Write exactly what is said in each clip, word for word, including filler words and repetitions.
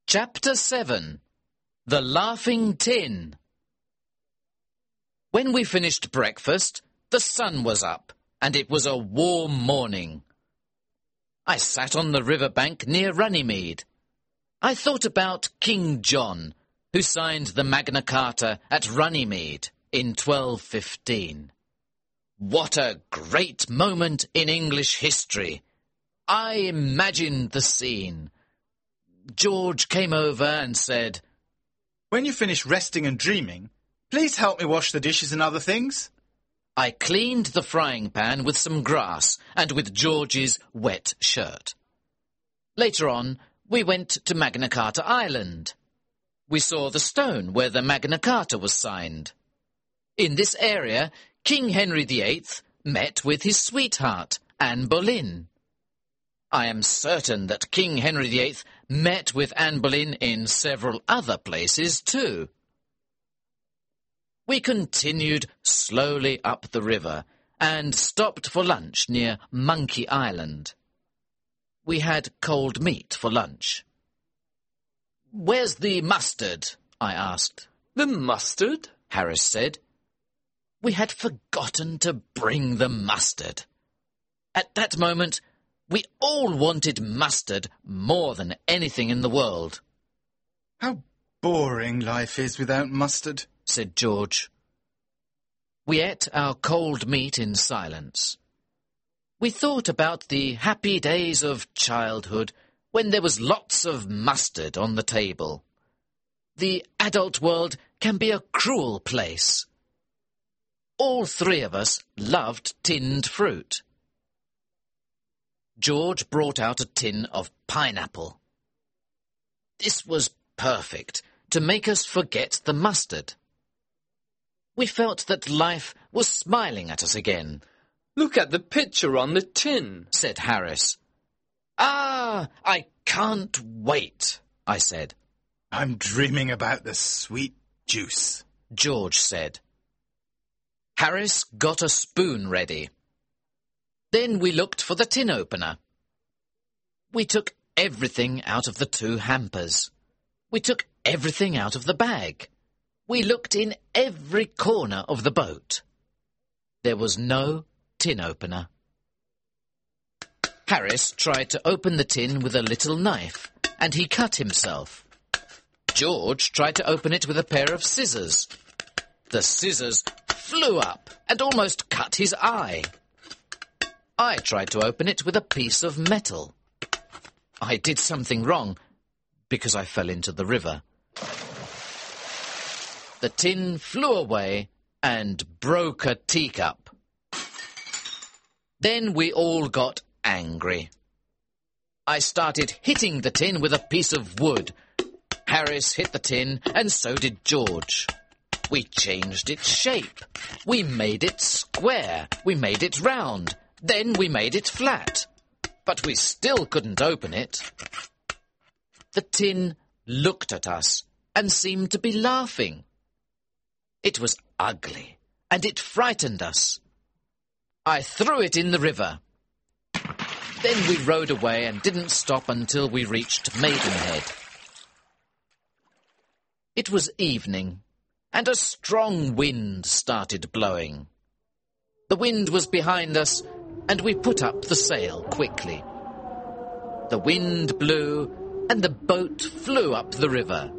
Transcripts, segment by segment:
Chapter seven. The Laughing Tin. When we finished breakfast, the sun was up, and it was a warm morning. I sat on the river bank near Runnymede. I thought about King John, who signed the Magna Carta at Runnymede in twelve fifteen. What a great moment in English history! I imagined the scene. George came over and said, "When you finish resting and dreaming, please help me wash the dishes and other things." I cleaned the frying pan with some grass and with George's wet shirt. Later on, we went to Magna Carta Island. We saw the stone where the Magna Carta was signed. In this area, King Henry the Eighth met with his sweetheart, Anne Boleyn. I am certain that King Henry the Eighth met with Anne Boleyn in several other places too. We continued slowly up the river and stopped for lunch near Monkey Island. We had cold meat for lunch. "Where's the mustard?" I asked. "The mustard?" Harris said. We had forgotten to bring the mustard. At that moment, we all wanted mustard more than anything in the world. "How boring life is without mustard," said George. We ate our cold meat in silence. We thought about the happy days of childhood when there was lots of mustard on the table. The adult world can be a cruel place. All three of us loved tinned fruit. George brought out a tin of pineapple. This was perfect to make us forget the mustard. We felt that life was smiling at us again. "Look at the picture on the tin," said Harris. "Ah, I can't wait," I said. "I'm dreaming about the sweet juice," George said. Harris got a spoon ready. Then we looked for the tin opener. We took everything out of the two hampers. We took everything out of the bag. We looked in every corner of the boat. There was no tin opener. Harris tried to open the tin with a little knife, and he cut himself. George tried to open it with a pair of scissors. The scissors flew up and almost cut his eye. I tried to open it with a piece of metal. I did something wrong because I fell into the river. The tin flew away and broke a teacup. Then we all got angry. I started hitting the tin with a piece of wood. Harris hit the tin, and so did George. We changed its shape. We made it square. We made it round. Then we made it flat. But we still couldn't open it. The tin looked at us and seemed to be laughing. It was ugly, and it frightened us. I threw it in the river. Then we rowed away and didn't stop until we reached Maidenhead. It was evening, and a strong wind started blowing. The wind was behind us, and we put up the sail quickly. The wind blew, and the boat flew up the river.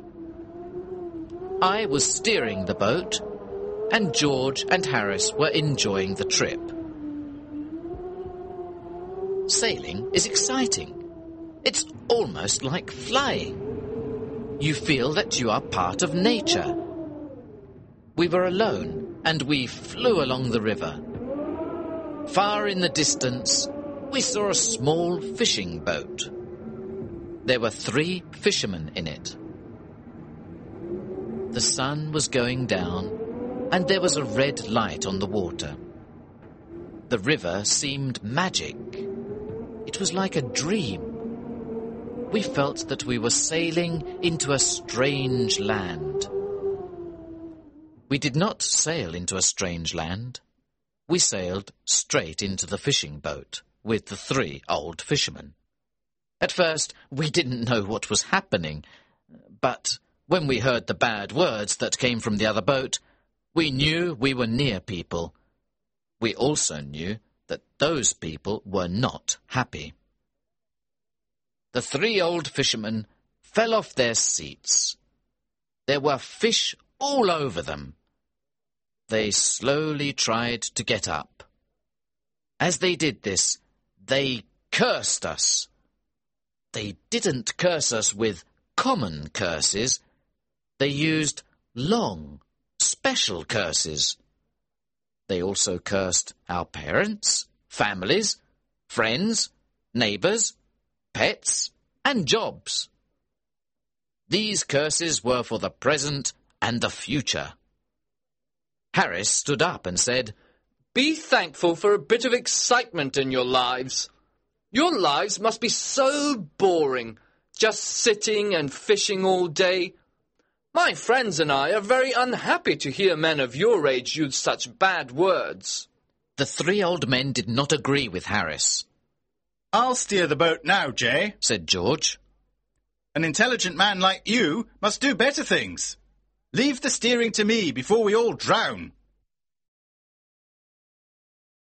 I was steering the boat, and George and Harris were enjoying the trip. Sailing is exciting. It's almost like flying. You feel that you are part of nature. We were alone, and we flew along the river. Far in the distance, we saw a small fishing boat. There were three fishermen in it. The sun was going down, and there was a red light on the water. The river seemed magic. It was like a dream. We felt that we were sailing into a strange land. We did not sail into a strange land. We sailed straight into the fishing boat with the three old fishermen. At first, we didn't know what was happening. But when we heard the bad words that came from the other boat, we knew we were near people. We also knew that those people were not happy. The three old fishermen fell off their seats. There were fish all over them. They slowly tried to get up. As they did this, they cursed us. They didn't curse us with common curses. They used long, special curses. They also cursed our parents, families, friends, neighbours, pets, and jobs. These curses were for the present and the future. Harris stood up and said, Be thankful for a bit of excitement in your lives. Your lives must be so boring, just sitting and fishing all day. My friends and I are very unhappy to hear men of your age use such bad words. The three old men did not agree with Harris. I'll steer the boat now, Jay, said George. An intelligent man like you must do better things. Leave the steering to me before we all drown.